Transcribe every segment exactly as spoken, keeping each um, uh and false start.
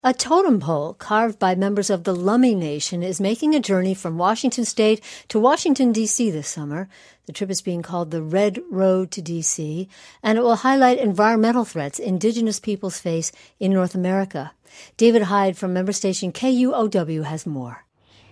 A totem pole carved by members of the Lummi Nation is making a journey from Washington State to Washington, D C this summer. The trip is being called the Red Road to D C, and it will highlight environmental threats indigenous peoples face in North America. David Hyde from member station K U O W has more.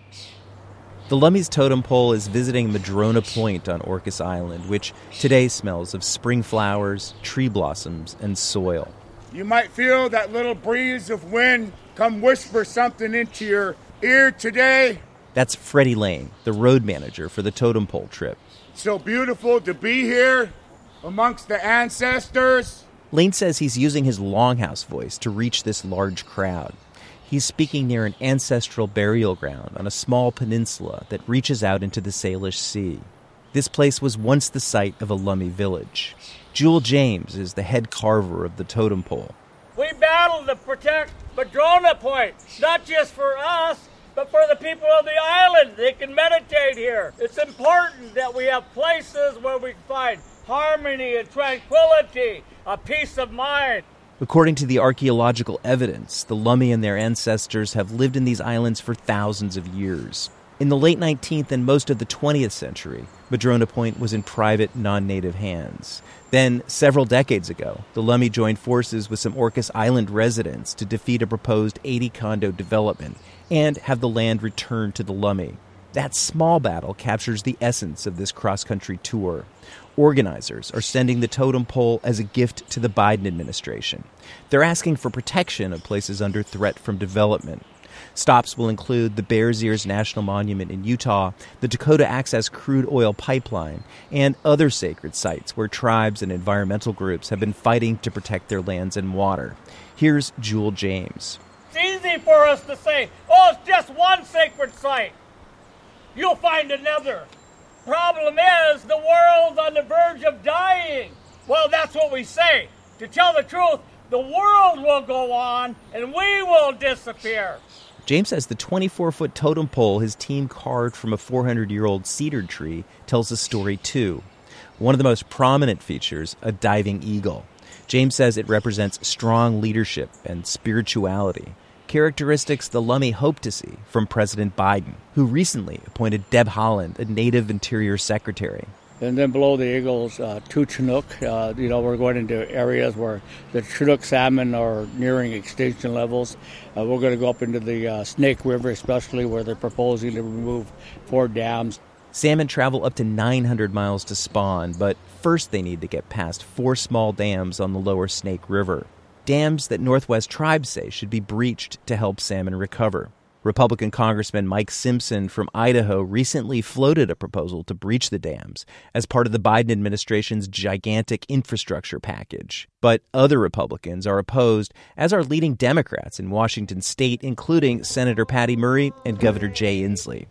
The Lummi's totem pole is visiting Madrona Point on Orcas Island, which today smells of spring flowers, tree blossoms, and soil. You might feel that little breeze of wind come whisper something into your ear today. That's Freddie Lane, the road manager for the totem pole trip. So beautiful to be here amongst the ancestors. Lane says he's using his longhouse voice to reach this large crowd. He's speaking near an ancestral burial ground on a small peninsula that reaches out into the Salish Sea. This place was once the site of a Lummi village. Jewel James is the head carver of the totem pole. We battle to protect Madrona Point, not just for us, but for the people of the island. They can meditate here. It's important that we have places where we find harmony and tranquility, a peace of mind. According to the archaeological evidence, the Lummi and their ancestors have lived in these islands for thousands of years. In the late nineteenth and most of the twentieth century, Madrona Point was in private, non-native hands. Then, several decades ago, the Lummi joined forces with some Orcas Island residents to defeat a proposed eighty condo development and have the land returned to the Lummi. That small battle captures the essence of this cross-country tour. Organizers are sending the totem pole as a gift to the Biden administration. They're asking for protection of places under threat from development. Stops will include the Bears Ears National Monument in Utah, the Dakota Access Crude Oil Pipeline, and other sacred sites where tribes and environmental groups have been fighting to protect their lands and water. Here's Jewel James. It's easy for us to say, oh, it's just one sacred site. You'll find another. Problem is, the world's on the verge of dying. Well, that's what we say. To tell the truth, the world will go on, and we will disappear. James says the twenty-four-foot totem pole his team carved from a four hundred year old cedar tree tells a story, too. One of the most prominent features, a diving eagle. James says it represents strong leadership and spirituality, characteristics the Lummi hope to see from President Biden, who recently appointed Deb Haaland a native interior secretary. And then below the eagles, uh, two Chinook. Uh, you know, we're going into areas where the Chinook salmon are nearing extinction levels. Uh, we're going to go up into the uh, Snake River, especially where they're proposing to remove four dams. Salmon travel up to nine hundred miles to spawn, but first they need to get past four small dams on the lower Snake River. Dams that Northwest tribes say should be breached to help salmon recover. Republican Congressman Mike Simpson from Idaho recently floated a proposal to breach the dams as part of the Biden administration's gigantic infrastructure package. But other Republicans are opposed, as are leading Democrats in Washington state, including Senator Patty Murray and Governor Jay Inslee.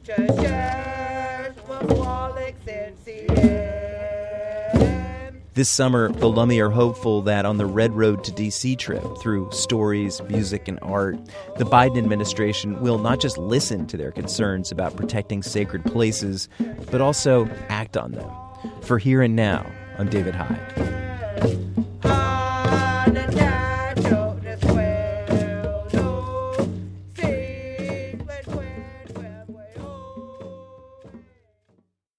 This summer, the Lummi are hopeful that on the Red Road to D C trip, through stories, music, and art, the Biden administration will not just listen to their concerns about protecting sacred places, but also act on them. For Here and Now, I'm David Hyde.